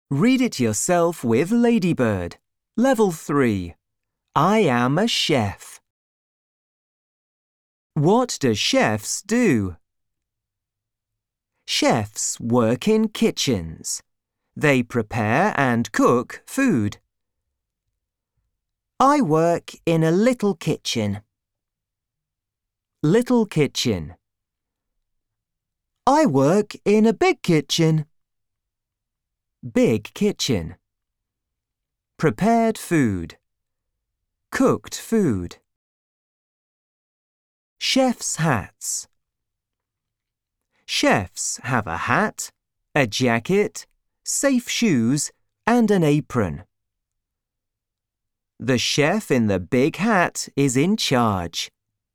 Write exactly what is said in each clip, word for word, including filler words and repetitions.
Read it yourself with Ladybird. Level three. I am a chef. What do chefs do? Chefs work in kitchens. They prepare and cook food. I work in a little kitchen. Little kitchen. I work in a big kitchen. Big kitchen. Prepared food. Cooked food. Chef's hats. Chefs have a hat, a jacket, safe shoes, and an apron. The chef in the big hat is in charge.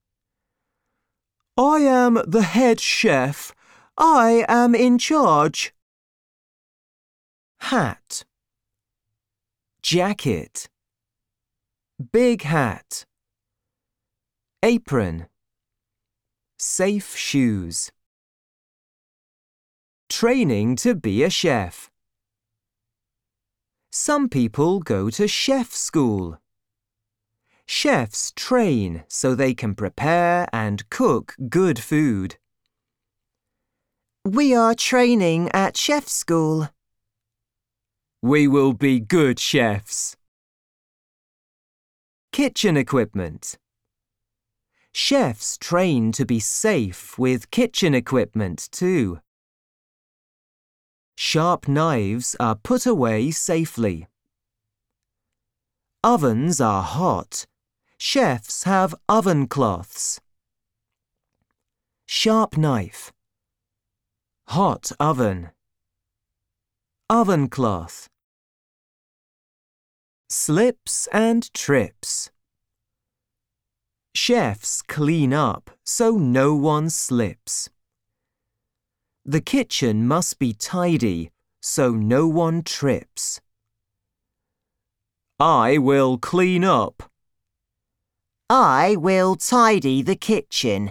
I am the head chef. I am in charge. Hat. Jacket. Big hat. Apron. Safe shoes. Training to be a chef. Some people go to chef school. Chefs train so they can prepare and cook good food. We are training at chef school. We will be good chefs. Kitchen equipment. Chefs train to be safe with kitchen equipment too. Sharp knives are put away safely. Ovens are hot. Chefs have oven cloths. Sharp knife. Hot oven. Oven cloth. Slips and trips. Chefs clean up so no one slips. The kitchen must be tidy so no one trips. I will clean up. I will tidy the kitchen.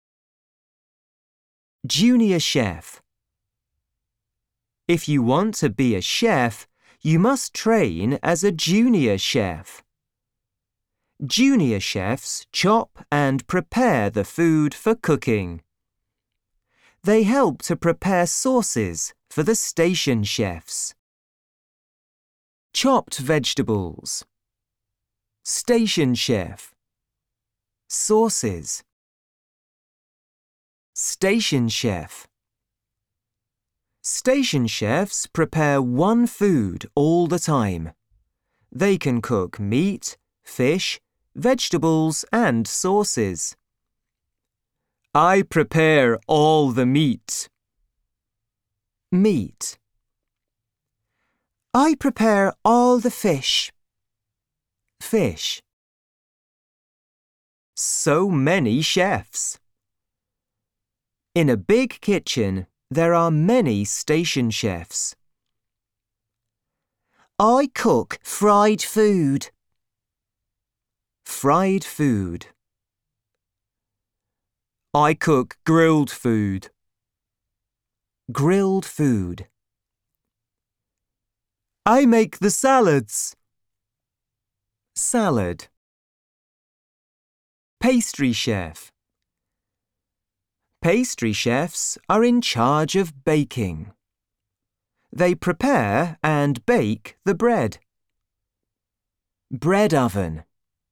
Junior chef. If you want to be a chef, you must train as a junior chef. Junior chefs chop and prepare the food for cooking. They help to prepare sauces for the station chefs. Chopped vegetables. Station chef. Sauces. Station chef. Station chefs prepare one food all the time. They can cook meat, fish, vegetables, and sauces. I prepare all the meat. Meat. I prepare all the fish. Fish. So many chefs. In a big kitchen, there are many station chefs. I cook fried food. Fried food. I cook grilled food. Grilled food. I make the salads. Salad. Pastry chef. Pastry chefs are in charge of baking. They prepare and bake the bread. Bread oven.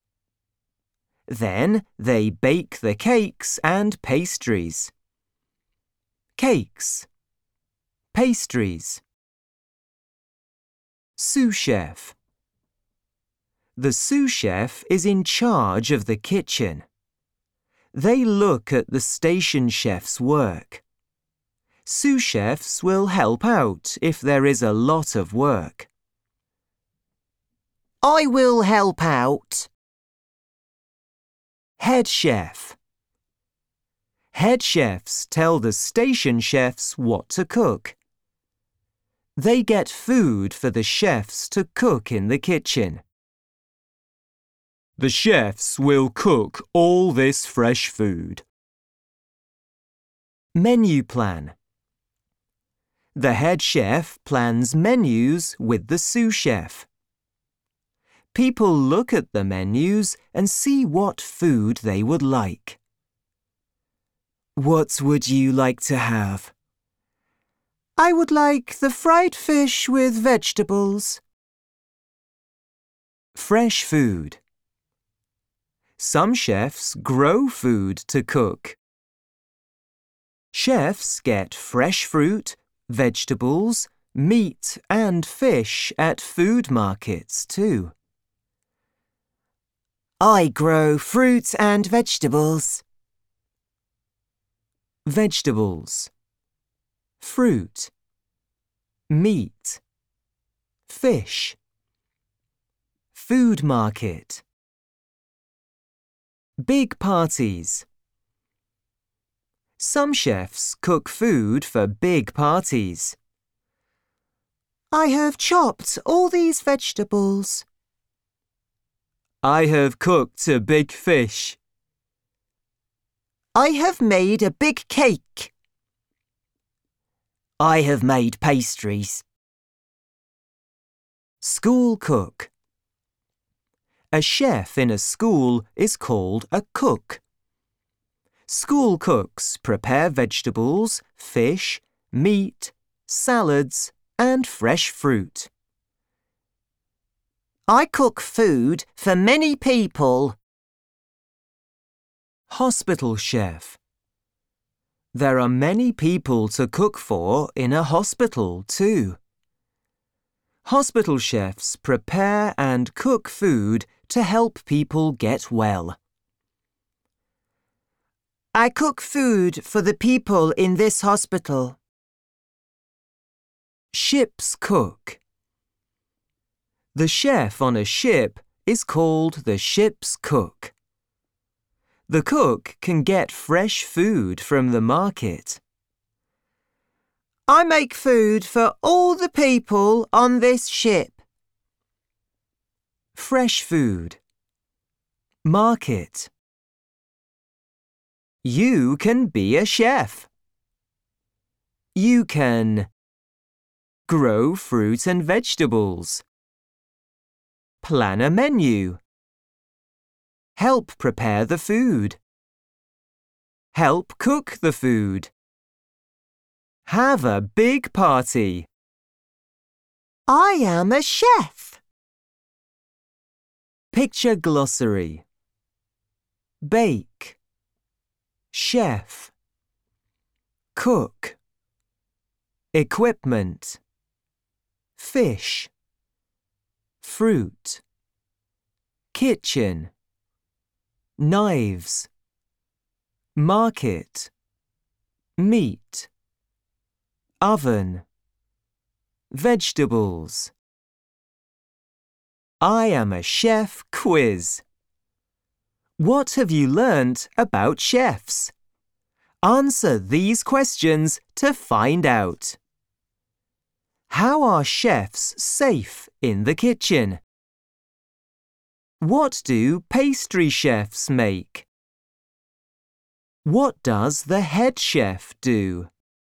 Then they bake the cakes and pastries. Cakes. Pastries. Sous chef. The sous chef is in charge of the kitchen. They look at the station chef's work. Sous chefs will help out if there is a lot of work. I will help out. Head chef. Head chefs tell the station chefs what to cook. They get food for the chefs to cook in the kitchen. The chefs will cook all this fresh food. Menu plan. The head chef plans menus with the sous chef. People look at the menus and see what food they would like. What would you like to have? I would like the fried fish with vegetables. Fresh food. Some chefs grow food to cook. Chefs get fresh fruit, vegetables, meat and fish at food markets too. I grow fruit and vegetables. Vegetables, fruit, meat, fish. Food market. Big parties. Some chefs cook food for big parties. I have chopped all these vegetables. I have cooked a big fish. I have made a big cake. I have made pastries. School cook. A chef in a school is called a cook. School cooks prepare vegetables, fish, meat, salads, and fresh fruit. I cook food for many people. Hospital chef. There are many people to cook for in a hospital too. Hospital chefs prepare and cook food to help people get well. I cook food for the people in this hospital. Ship's cook. The chef on a ship is called the ship's cook. The cook can get fresh food from the market. I make food for all the people on this ship. Fresh food. Market. You can be a chef. You can grow fruit and vegetables. Plan a menu. Help prepare the food. Help cook the food. Have a big party. I am a chef. Picture glossary. Bake. Chef. Cook. Equipment. Fish. Fruit. Kitchen. Knives. Market. Meat. Oven. Vegetables. I am a chef quiz. What have you learnt about chefs? Answer these questions to find out. How are chefs safe in the kitchen? What do pastry chefs make? What does the head chef do?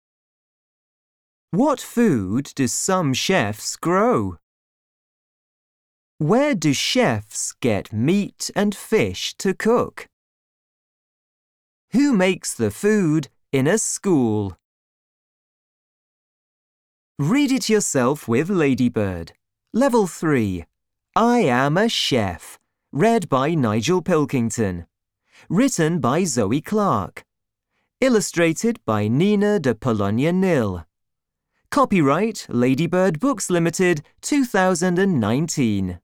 What food do some chefs grow? Where do chefs get meat and fish to cook? Who makes the food in a school? Read it yourself with Ladybird. Level three. I am a chef. Read by Nigel Pilkington. Written by Zoe Clark. Illustrated by Nina de Polonia-Nil. Copyright Ladybird Books Limited two thousand nineteen.